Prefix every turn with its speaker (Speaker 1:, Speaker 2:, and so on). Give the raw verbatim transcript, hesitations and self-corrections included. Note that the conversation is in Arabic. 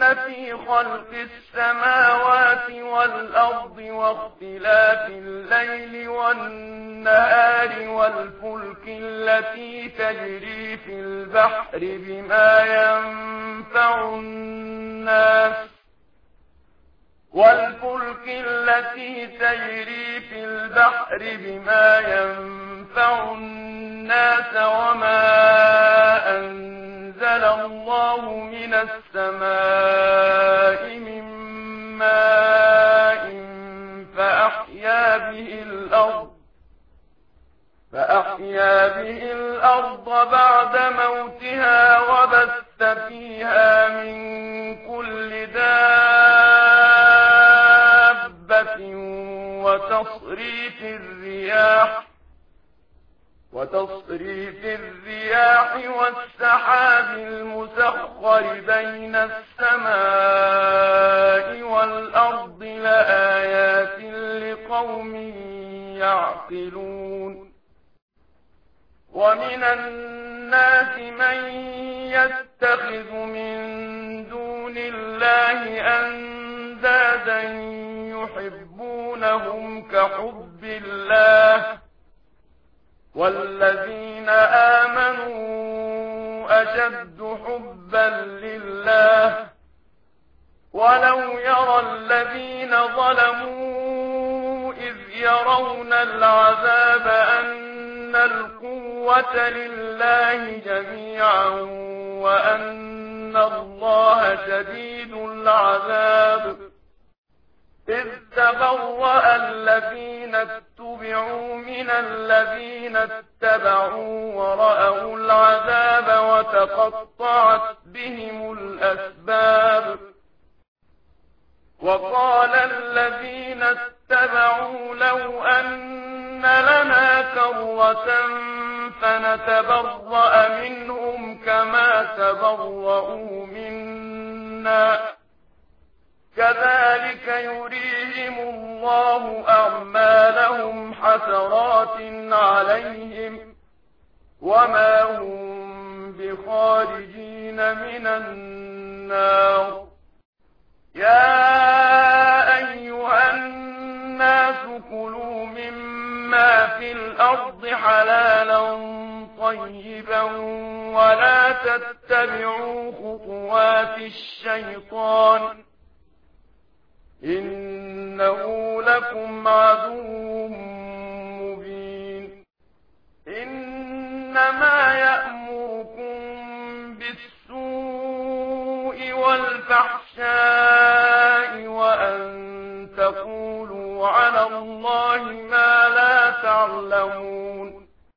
Speaker 1: في خلق السماوات والأرض واختلاف الليل والنهار والفلك التي تجري في البحر بما ينفع الناس والفلك التي تجري في البحر بما ينفع الناس وما أنزل الله من السماء من ماء فأحيا به الأرض فأحيا به الأرض بعد موتها وبث فيها من كل دابة وتصريف الرياح وتصريف الرياح والسحاب المسخر بين السماء والأرض لآيات لقوم يعقلون ومن الناس من يتخذ من دون الله أندادا يحبونهم كحب الله والذين آمنوا أشد حبا لله ولو يرى الذين ظلموا إذ يرون العذاب أن القوة لله جميعا وأن الله شديد العذاب إذ تبرأ الذين اتبعوا من الذين اتبعوا ورأوا العذاب وتقطعت بهم الأسباب وقال الذين اتبعوا لو أن لنا كرة فنتبرأ منهم كما تبرؤوا منا كذلك يريهم الله أعمالهم حسرات عليهم وما هم بخارجين من النار يا أيها الناس كلوا مما في الأرض حلالا طيبا ولا تتبعوا خطوات الشيطان إنه لكم عدو مبين إنما يأمركم بالسوء والفحشاء وأن تقولوا على الله ما لا تعلمون